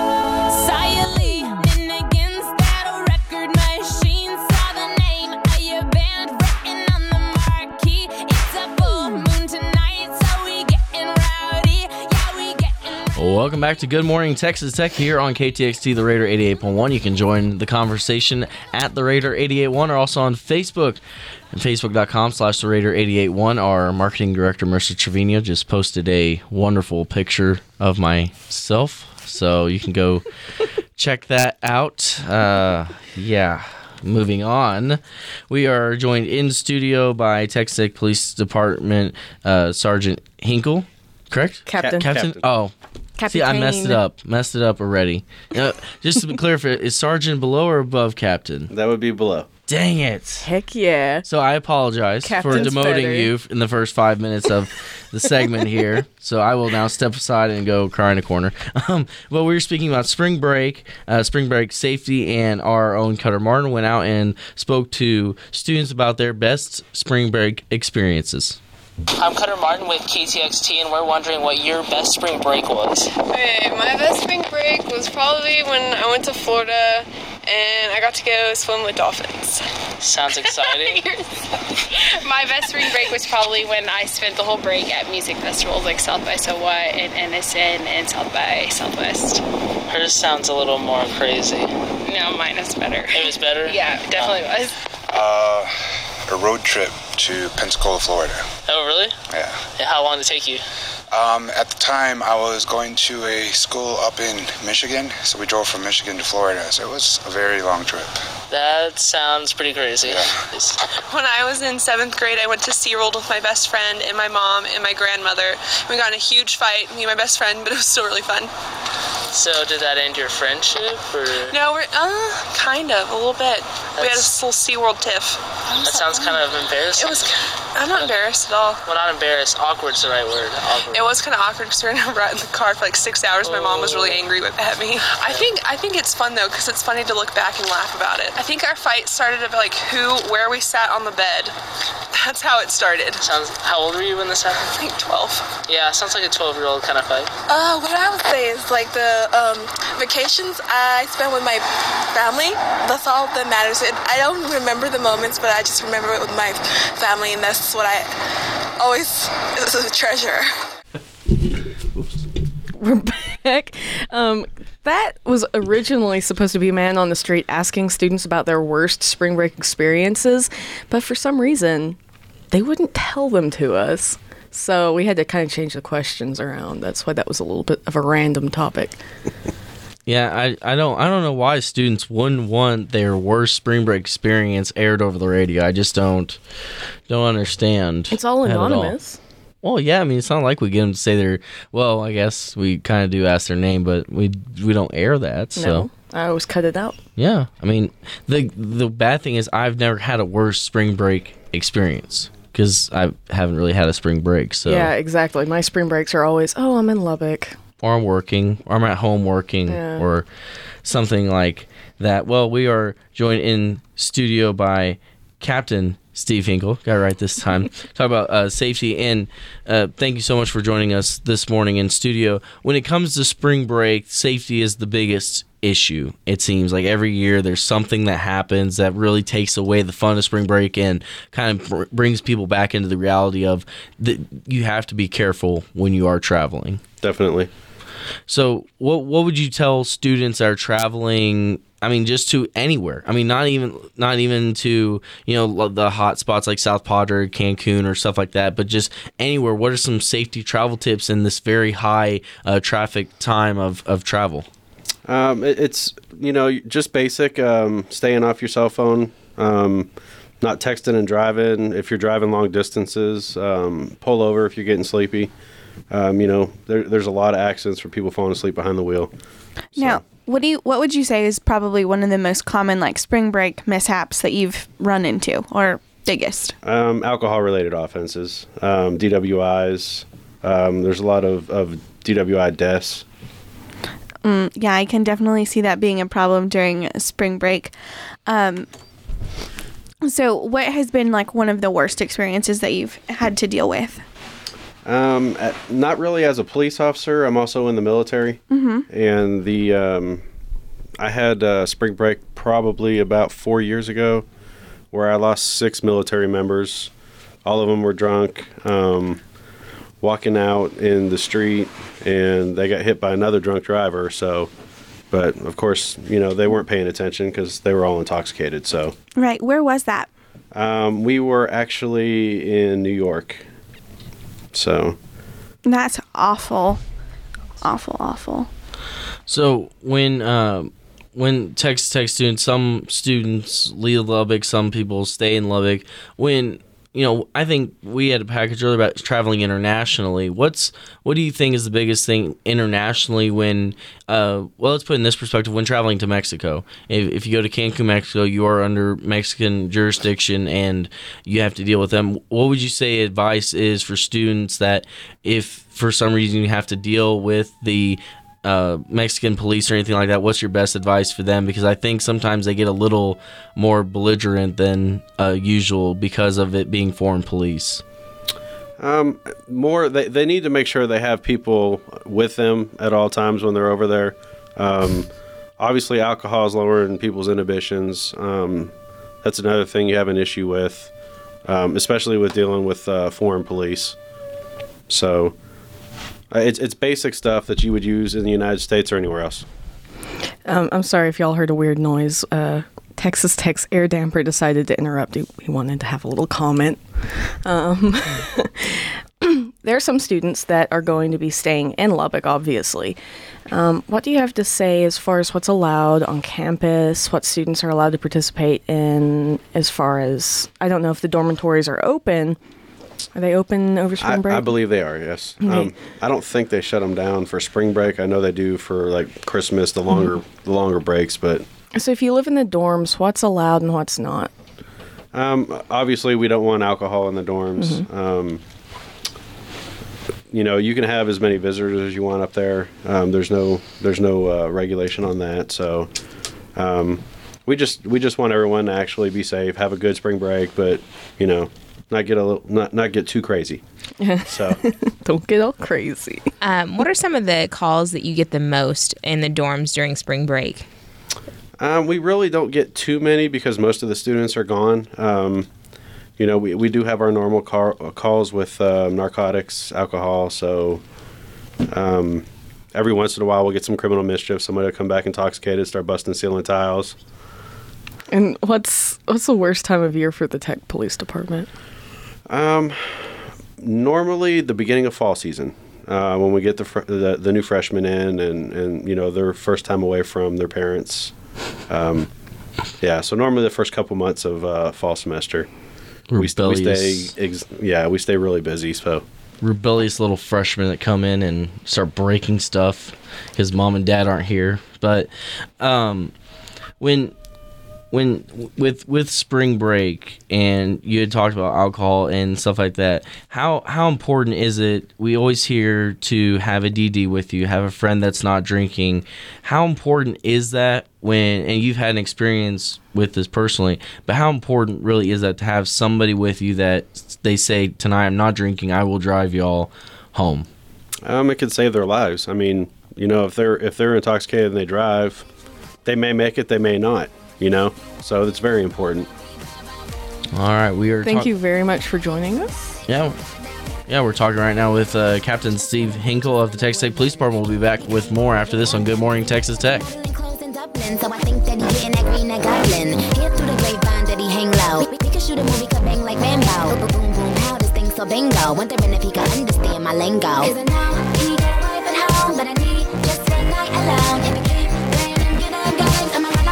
Welcome back to Good Morning Texas Tech here on KTXT, the Raider 88.1. You can join the conversation at the Raider 88.1 or also on Facebook at facebook.com/the Raider 88.1. Our marketing director, Marissa Trevino, just posted a wonderful picture of myself, so you can go check that out. moving on, we are joined in studio by Texas Tech Police Department Sergeant Hinkle, correct? Captain. Oh. Captain. See, I messed it up already. Just to be clear, is Sergeant below or above Captain? That would be below. Dang it. Heck yeah. So I apologize for demoting you in the first 5 minutes of the segment here. So I will now step aside and go cry in a corner. But we were speaking about spring break safety, and our own Cutter Martin went out and spoke to students about their best spring break experiences. I'm Cutter Martin with KTXT, and we're wondering what your best spring break was. Okay, my best spring break was probably when I went to Florida and I got to go swim with dolphins. Sounds exciting. My best spring break was probably when I spent the whole break at music festivals like South by So What and NSN and South by Southwest. Hers sounds a little more crazy. No, mine is better. It was better? Yeah, it definitely was. A road trip to Pensacola, Florida. Oh, really? Yeah. How long did it take you? At the time, I was going to a school up in Michigan, so we drove from Michigan to Florida, so it was a very long trip. That sounds pretty crazy. Yeah. When I was in 7th grade, I went to SeaWorld with my best friend and my mom and my grandmother. We got in a huge fight, me and my best friend, but it was still really fun. So did that end your friendship, or? No, we're kind of a little bit. We had a little SeaWorld tiff. That sounds kind of embarrassing. It was. I'm not embarrassed at all. Well, not embarrassed. Awkward's the right word. Awkward. It was kind of awkward because we were in the car for like 6 hours. My mom was really angry at me. I think it's fun though because it's funny to look back and laugh about it. I think our fight started at like where we sat on the bed. That's how it started. How old were you when this happened? I think 12. Yeah, sounds like a 12-year-old kind of fight. What I would say is like the vacations I spent with my family. That's all that matters. I don't remember the moments, but I just remember it with my family, and that's what I always treasure. We're back. That was originally supposed to be a man on the street asking students about their worst spring break experiences, but for some reason, they wouldn't tell them to us. So we had to kind of change the questions around. That's why that was a little bit of a random topic. Yeah, I don't know why students wouldn't want their worst spring break experience aired over the radio. I just don't understand. It's all anonymous. Well, yeah, I mean, it's not like we get them to say their. Well, I guess we kind of do ask their name, but we don't air that. So no, I always cut it out. Yeah, I mean, the bad thing is I've never had a worse spring break experience because I haven't really had a spring break. So yeah, exactly. My spring breaks are always, I'm in Lubbock. Or I'm working, or I'm at home working, or something like that. Well, we are joined in studio by Captain Steve Hinkle. Got it right this time. Talk about safety, and thank you so much for joining us this morning in studio. When it comes to spring break, safety is the biggest issue. It seems like every year there's something that happens that really takes away the fun of spring break and kind of brings people back into the reality of that you have to be careful when you are traveling. Definitely. So what would you tell students that are traveling, I mean, just to anywhere? I mean, not even to, the hot spots like South Padre, Cancun or stuff like that, but just anywhere. What are some safety travel tips in this very high traffic time of travel? It's, just basic, staying off your cell phone, not texting and driving. If you're driving long distances, pull over if you're getting sleepy. There's a lot of accidents for people falling asleep behind the wheel. So. Now, what would you say is probably one of the most common spring break mishaps that you've run into, or biggest? Alcohol-related offenses, DWIs. There's a lot of DWI deaths. Yeah, I can definitely see that being a problem during spring break. So what has been one of the worst experiences that you've had to deal with? Not really as a police officer. I'm also in the military. Mm-hmm. And I had spring break probably about 4 years ago where I lost 6 military members. All of them were drunk, walking out in the street, and they got hit by another drunk driver. But of course, they weren't paying attention because they were all intoxicated. So right. Where was that? We were actually in New York. So that's awful. Awful. So when when Texas Tech students, some students leave Lubbock, some people stay in Lubbock. When, I think we had a package earlier about traveling internationally. What do you think is the biggest thing internationally when, let's put it in this perspective, when traveling to Mexico? If you go to Cancun, Mexico, you are under Mexican jurisdiction and you have to deal with them. What would you say advice is for students that if for some reason you have to deal with the Mexican police or anything like that, what's your best advice for them? Because I think sometimes they get a little more belligerent than usual because of it being foreign police. They need to make sure they have people with them at all times when they're over there. Obviously, alcohol is lowering people's inhibitions. That's another thing you have an issue with, especially with dealing with foreign police. So it's basic stuff that you would use in the United States or anywhere else. I'm sorry if y'all heard a weird noise. Texas Tech's air damper decided to interrupt. He wanted to have a little comment. There are some students that are going to be staying in Lubbock, obviously. What do you have to say as far as what's allowed on campus, what students are allowed to participate in, as far as, I don't know if the dormitories are open. Are they open over spring break? I believe they are, yes. Okay. I don't think they shut them down for spring break. I know they do for like Christmas, the longer breaks, but... So if you live in the dorms, what's allowed and what's not? Obviously, we don't want alcohol in the dorms. You can have as many visitors as you want up there. There's no regulation on that. So we just want everyone to actually be safe, have a good spring break, but not get too crazy. So don't get all crazy. What are some of the calls that you get the most in the dorms during spring break? We really don't get too many because most of the students are gone. We do have our normal calls with narcotics, alcohol. So every once in a while we'll get some criminal mischief. Somebody will come back intoxicated, start busting ceiling tiles. And what's the worst time of year for the Tech Police Department? Normally the beginning of fall season, when we get the new freshmen in and their first time away from their parents. So normally the first couple months of fall semester, we stay really busy. So rebellious little freshmen that come in and start breaking stuff because mom and dad aren't here. But when with spring break and you had talked about alcohol and stuff like that, how important is it? We always hear to have a DD with you, have a friend that's not drinking. How important is that and you've had an experience with this personally, but how important really is that to have somebody with you that they say, tonight I'm not drinking, I will drive y'all home? It could save their lives. I mean, if they're intoxicated and they drive, they may make it, they may not. So it's very important. All right, we are. Thank you very much for joining us. Yeah, we're talking right now with Captain Steve Hinkle of the Texas Tech Police Department. We'll be back with more after this on Good Morning Texas Tech. So I think that he getting that green that goblin. Hear through the grapevine that he hang low. We could shoot a movie, could bang like Rambo. Boom, boom, boom, how this thing so bingo. Wondering if he could understand my lingo. Cause I know he got a wife at home, but I need just a night alone. If he keep playing them good games, I'ma run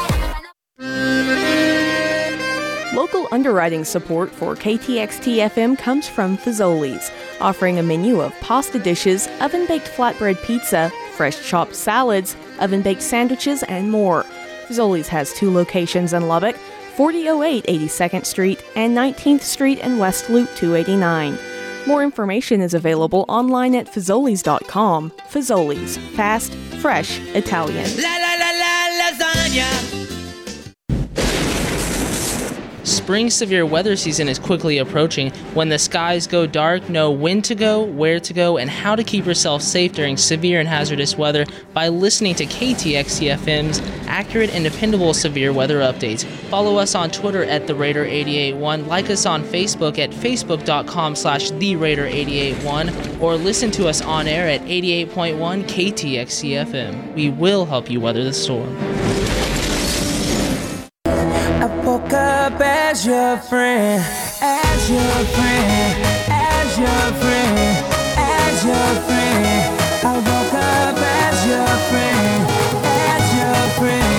away. Local underwriting support for KTXT-FM comes from Fazoli's, offering a menu of pasta dishes, oven-baked flatbread pizza, fresh chopped salads, oven-baked sandwiches, and more. Fazoli's has 2 locations in Lubbock, 4008 82nd Street and 19th Street and West Loop 289. More information is available online at Fazoli's.com. Fazoli's, fast, fresh, Italian. La la la la lasagna. Spring severe weather season is quickly approaching. When the skies go dark, know when to go, where to go, and how to keep yourself safe during severe and hazardous weather by listening to KTXT-FM's accurate and dependable severe weather updates. Follow us on Twitter at TheRaider881, like us on Facebook at facebook.com/TheRaider881, or listen to us on air at 88.1 KTXT-FM. We will help you weather the storm. I woke up as your friend, as your friend, as your friend, as your friend. I woke up as your friend, as your friend.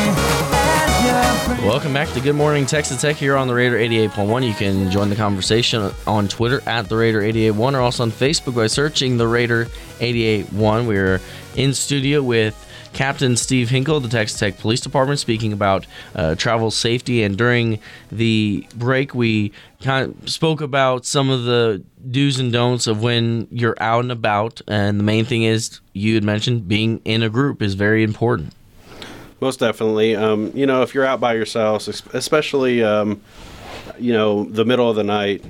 Welcome back to Good Morning Texas Tech here on the Raider 88.1. You can join the conversation on Twitter at the Raider 88.1 or also on Facebook by searching the Raider 88.1. We're in studio with Captain Steve Hinkle, the Texas Tech Police Department, speaking about travel safety. And during the break, we kind of spoke about some of the do's and don'ts of when you're out and about. And the main thing is, you had mentioned, being in a group is very important. Most definitely. If you're out by yourself, especially, the middle of the night,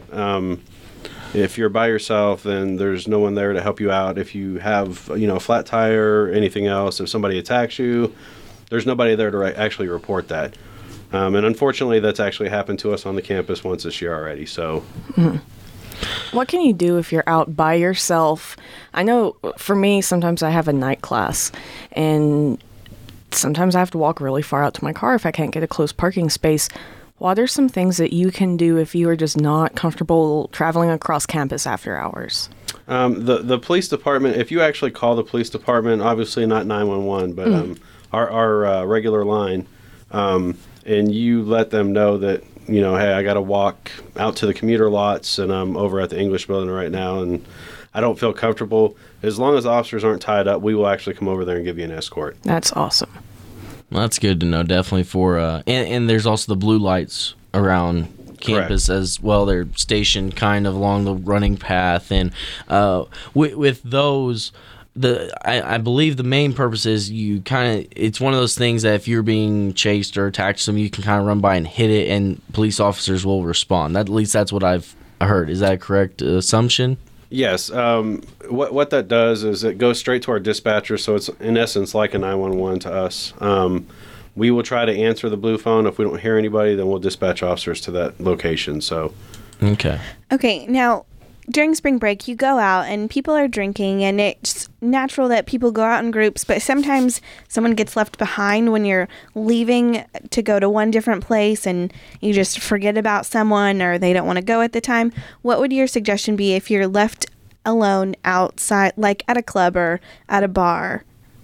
if you're by yourself, then there's no one there to help you out. If you have, a flat tire or anything else, if somebody attacks you, there's nobody there to actually report that. And unfortunately, that's actually happened to us on the campus once this year already. So, What can you do if you're out by yourself? I know for me, sometimes I have a night class, and sometimes I have to walk really far out to my car if I can't get a close parking space. What are some things that you can do if you are just not comfortable traveling across campus after hours? The police department, if you actually call the police department, obviously not 911, but our regular line, and you let them know that, hey, I got to walk out to the commuter lots, and I'm over at the English building right now, and I don't feel comfortable. As long as officers aren't tied up, we will actually come over there and give you an escort. That's awesome. Well, that's good to know, definitely for and there's also the blue lights around campus. Correct. As well. They're stationed kind of along the running path, and with those, I believe the main purpose is it's one of those things that if you're being chased or attacked, you can kind of run by and hit it, and police officers will respond. At least that's what I've heard. Is that a correct assumption? Yes. What that does is it goes straight to our dispatcher, so it's in essence like a 911 to us. We will try to answer the blue phone. If we don't hear anybody, then we'll dispatch officers to that location. So, okay. Now, during spring break, you go out and people are drinking, and it's natural that people go out in groups, but sometimes someone gets left behind when you're leaving to go to one different place and you just forget about someone or they don't want to go at the time. What would your suggestion be if you're left alone outside, like at a club or at a bar?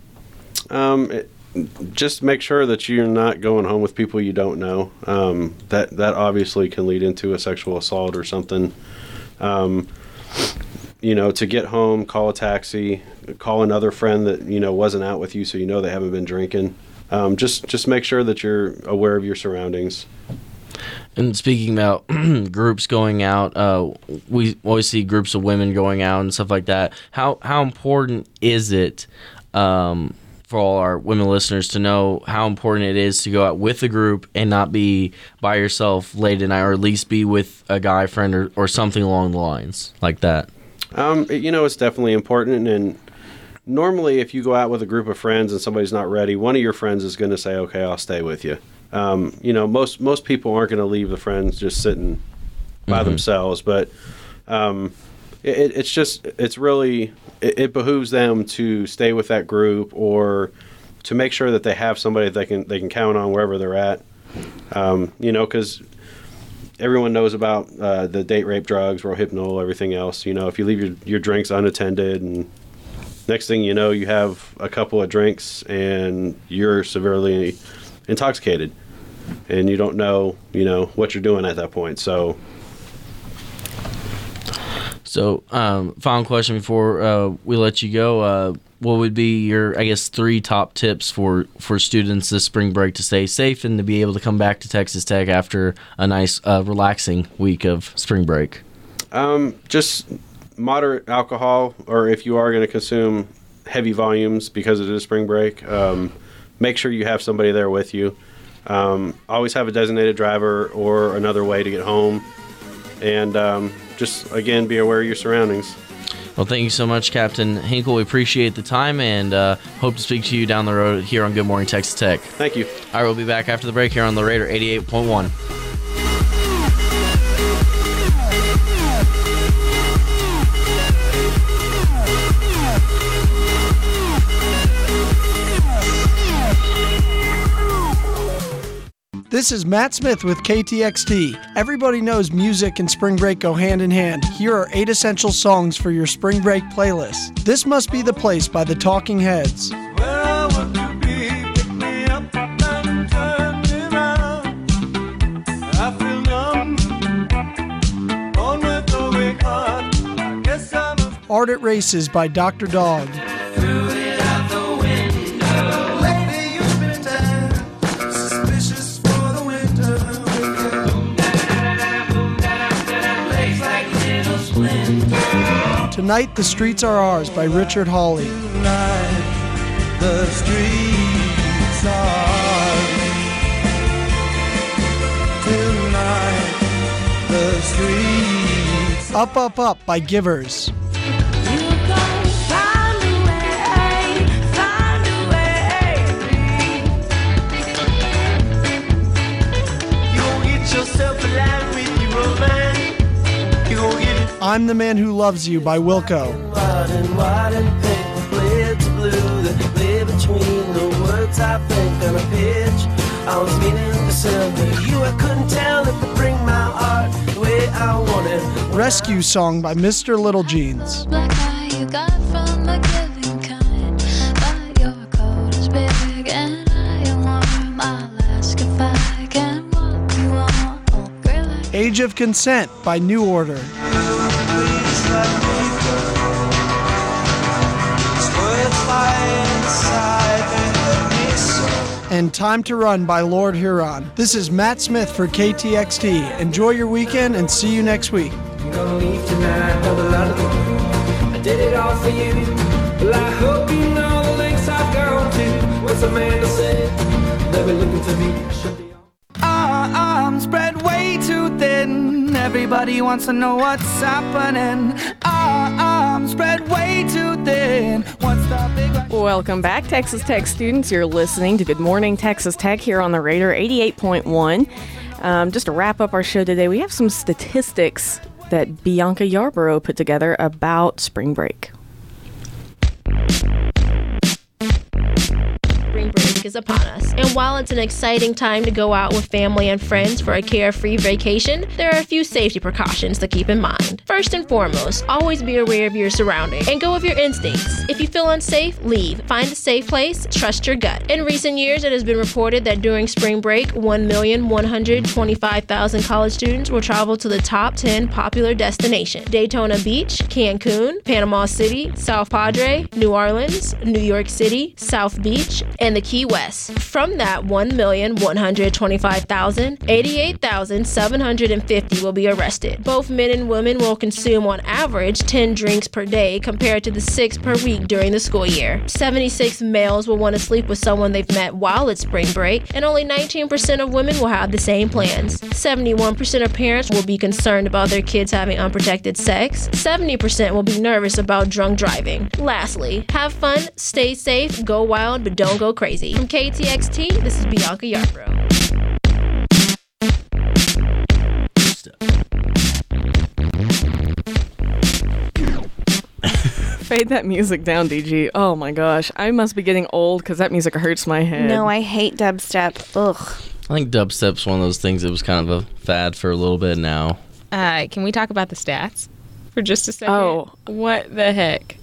Just make sure that you're not going home with people you don't know. That obviously can lead into a sexual assault or something. To get home, call a taxi, call another friend that, wasn't out with you, so they haven't been drinking. Just make sure that you're aware of your surroundings. And speaking about groups going out, we always see groups of women going out and stuff like that. How important is it for all our women listeners to know how important it is to go out with a group and not be by yourself late at night, or at least be with a guy friend or something along the lines like that? It's definitely important. And normally if you go out with a group of friends and somebody's not ready, one of your friends is going to say, okay, I'll stay with you. Most people aren't going to leave the friends just sitting by themselves, but it behooves them to stay with that group, or to make sure that they have somebody that they can count on wherever they're at. Because everyone knows about the date rape drugs, Rohypnol, everything else. If you leave your drinks unattended, and next thing you know, you have a couple of drinks and you're severely intoxicated, and you don't know, what you're doing at that point. So, final question before we let you go. What would be your, 3 top tips for students this spring break to stay safe and to be able to come back to Texas Tech after a nice, relaxing week of spring break? Just moderate alcohol, or if you are going to consume heavy volumes because it is spring break, make sure you have somebody there with you. Always have a designated driver or another way to get home. And just, again, be aware of your surroundings. Well, thank you so much, Captain Hinkle. We appreciate the time, and hope to speak to you down the road here on Good Morning Texas Tech. Thank you. All right, we'll be back after the break here on the Raider 88.1. This is Matt Smith with KTXT. Everybody knows music and spring break go hand in hand. Here are 8 essential songs for your spring break playlist. This Must Be the Place by the Talking Heads. Art at Races by Dr. Dog. Tonight, the Streets Are Ours by Richard Hawley. Tonight, the streets are ours. Tonight, the streets. Up, Up, Up by Givers. I'm the Man Who Loves You by Wilco. White and pink, blue to blue, that play between the words I think on a page. I was meaning to send to you, I couldn't tell if to bring my art the way I wanted. Rescue Song by Mr. Little Jeans. Black eye you got from the giving kind, but your coat is big and I am warm. I'll ask if I can walk you on. Age of Consent by New Order. And Time to Run by Lord Huron. This is Matt Smith for KTXT. Enjoy your weekend and see you next week. I'm gonna leave tonight, have a lot of I did it all for you. Well, I hope you know the lengths I've gone to. What's a man to say? They'll be looking for me. Arms spread way too thin. Everybody wants to know what's happening. Arms spread way too thin. What's the big rush? Welcome back, Texas Tech students. You're listening to Good Morning Texas Tech here on the Raider 88.1. Just to wrap up our show today, we have some statistics that Bianca Yarborough put together about spring break. Spring break is upon us, and while it's an exciting time to go out with family and friends for a carefree vacation, there are a few safety precautions to keep in mind. First and foremost, always be aware of your surroundings and go with your instincts. If you feel unsafe, leave. Find a safe place, trust your gut. In recent years, it has been reported that during spring break, 1,125,000 college students will travel to the top 10 popular destinations: Daytona Beach, Cancun, Panama City, South Padre, New Orleans, New York City, South Beach, and the Key West. From that 1,125,000, 88,750 will be arrested. Both men and women will consume on average 10 drinks per day compared to the 6 per week during the school year. 76 males will want to sleep with someone they've met while it's spring break, and only 19% of women will have the same plans. 71% of parents will be concerned about their kids having unprotected sex. 70% will be nervous about drunk driving. Lastly, have fun, stay safe, go wild, but don't go crazy. From KTXT, this is Bianca Yarborough. Fade that music down, DG. Oh my gosh. I must be getting old because that music hurts my head. No, I hate dubstep. Ugh. I think dubstep's one of those things that was kind of a fad for a little bit now. Can we talk about the stats for just a second? Oh. What the heck?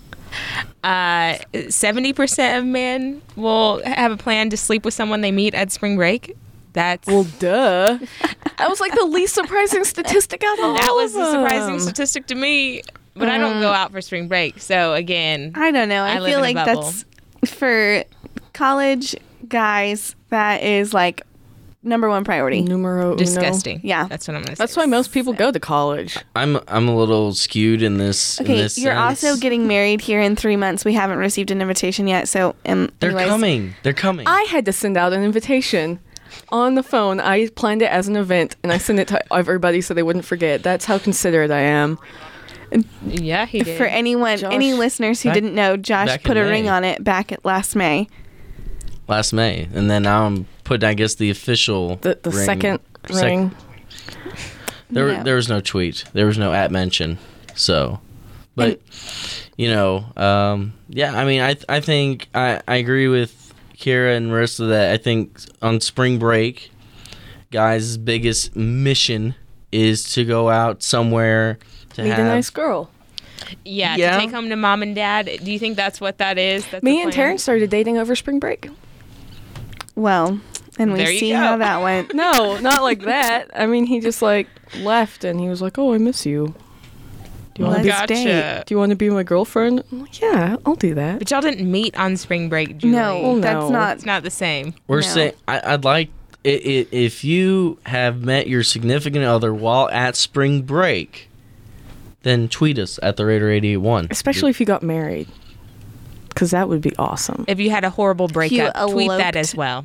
70% of men will have a plan to sleep with someone they meet at spring break. That's well, duh. That was like the least surprising statistic out of all That was of a surprising them. statistic to me. But I don't go out for spring break, so again, I don't know. I live feel in a like bubble. that's for college guys. That is like number one priority. Numero uno. Disgusting. Yeah, that's what I'm gonna say. That's why most people go to college. I'm a little skewed in this. Okay, in this you're sense. also getting married here in 3 months. We haven't received an invitation yet, so They're anyways. coming. They're coming. I had to send out an invitation on the phone. I planned it as an event, and I sent it to everybody so they wouldn't forget. That's how considerate I am. Yeah, he did. For anyone, any listeners who didn't know, Josh back put in a ring May. on it back at last May. Last May, and then now I'm putting, I guess, the official The ring. second ring. There was no tweet. There was no @mention. So, but yeah. I mean, I think I agree with Kira and Marissa that I think on spring break, guys' biggest mission is to go out somewhere to Meet have a nice girl. Yeah, Yeah. to take home to mom and dad. Do you think that's what that is? That's Me the and plan? Terrence started dating over spring break. Well, and we There you see go. how that went. No, not like that. I mean, he just like left and he was like, "Oh, I miss you." Do you want to Gotcha. Do you want to be my girlfriend? I'm like, yeah, I'll do that. But y'all didn't meet on spring break, Julie. No, that's not. It's not the same. We're saying I'd like if you have met your significant other while at spring break, then tweet us at the Raider 881. Especially if you got married, because that would be awesome. If you had a horrible breakup, tweet that as well.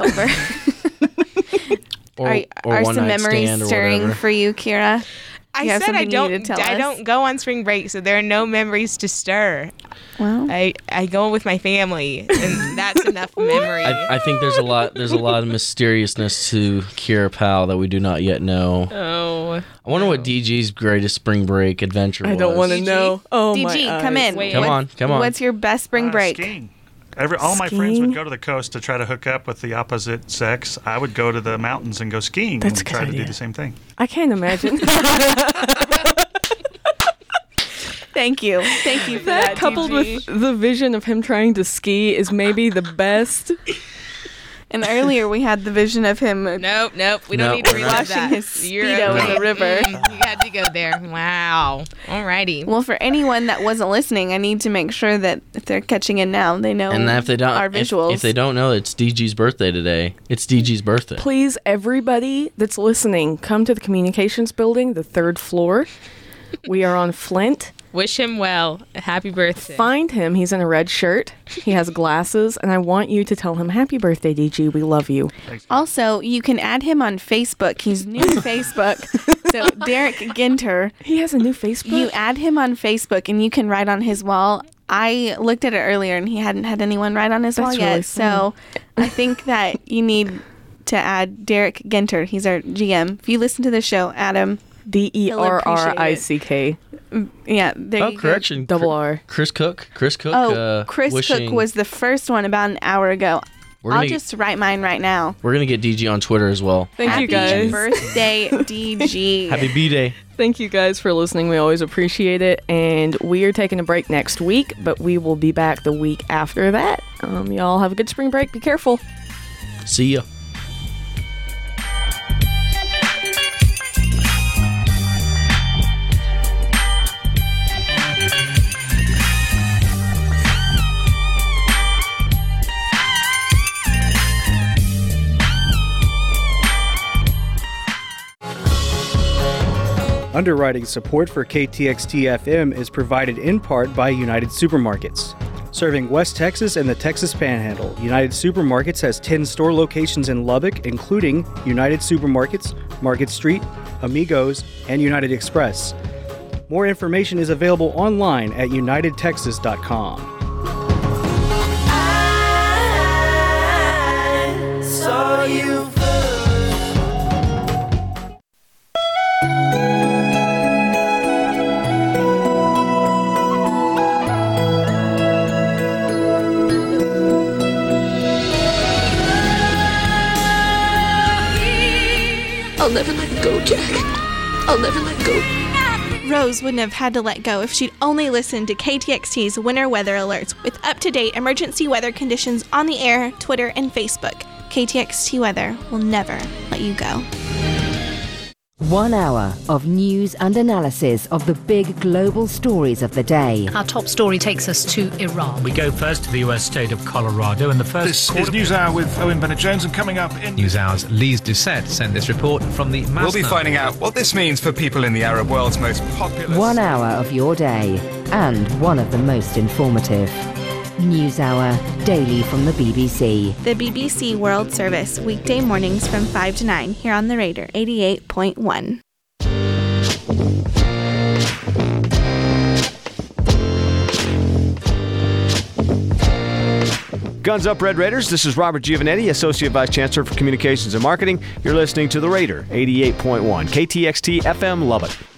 Or are one some night memories stand or stirring whatever. for you, Kira? I You have said I something you need to don't. tell I us? don't go on spring break, so there are no memories to stir. Well, I go with my family, and that's enough memory. I think there's a lot of mysteriousness to Kira Powell that we do not yet know. Oh. I wonder what DG's greatest spring break adventure was. I don't want to know. Oh my DG, come in. Come on. What's your best spring break? Skiing. All my friends would go to the coast to try to hook up with the opposite sex. I would go to the mountains and go skiing That's a and good try to idea. do the same thing. I can't imagine. Thank you for that. Coupled DG. with the vision of him trying to ski is maybe the best. And earlier we had the vision of him. Nope. We don't need to relive washing that. his Speedo in the river. You had to go there. Wow. Alrighty. Well, for anyone that wasn't listening, I need to make sure that if they're catching in now, they know And if they don't, our visuals. if they don't know, it's DG's birthday today. It's DG's birthday. Please, everybody that's listening, come to the communications building, the 3rd floor. We are on Flint. Wish him well. Happy birthday. Find him. He's in a red shirt. He has glasses, and I want you to tell him, happy birthday, DG. We love you. Also, you can add him on Facebook. He's new to Facebook. So, Derek Ginter. He has a new Facebook? You add him on Facebook, and you can write on his wall. I looked at it earlier, and he hadn't had anyone write on his wall That's yet. really So, I think that you need to add Derek Ginter. He's our GM. If you listen to the show, add him. DERRICK. Yeah, there you go. Correction. Double R. Chris Cook. Chris wishing- Cook was the first one about an hour ago. We're I'll gonna- just write mine right now. We're going to get DG on Twitter as well. Thank you, guys. Happy birthday, DG. Happy B-Day. Thank you guys for listening. We always appreciate it. And we are taking a break next week, but we will be back the week after that. Y'all have a good spring break. Be careful. See ya. Underwriting support for KTXT-FM is provided in part by United Supermarkets. Serving West Texas and the Texas Panhandle, United Supermarkets has 10 store locations in Lubbock, including United Supermarkets, Market Street, Amigos, and United Express. More information is available online at unitedtexas.com. I saw you I'll never let go, Jack. I'll never let go. Rose wouldn't have had to let go if she'd only listened to KTXT's winter weather alerts with up-to-date emergency weather conditions on the air, Twitter, and Facebook. KTXT Weather will never let you go. 1 hour of news and analysis of the big global stories of the day. Our top story takes us to Iran. We go first to the US state of Colorado and the first... This is NewsHour with Owen Bennett-Jones, and coming up in... NewsHour's Lise Doucette sent this report from the Masna. We'll be finding out what this means for people in the Arab world's most populous... 1 hour of your day, and one of the most informative. NewsHour, daily from the BBC. The BBC World Service, weekday mornings from 5 to 9, here on the Raider 88.1. Guns up, Red Raiders. This is Robert Giovanetti, Associate Vice Chancellor for Communications and Marketing. You're listening to the Raider 88.1, KTXT FM Lubbock.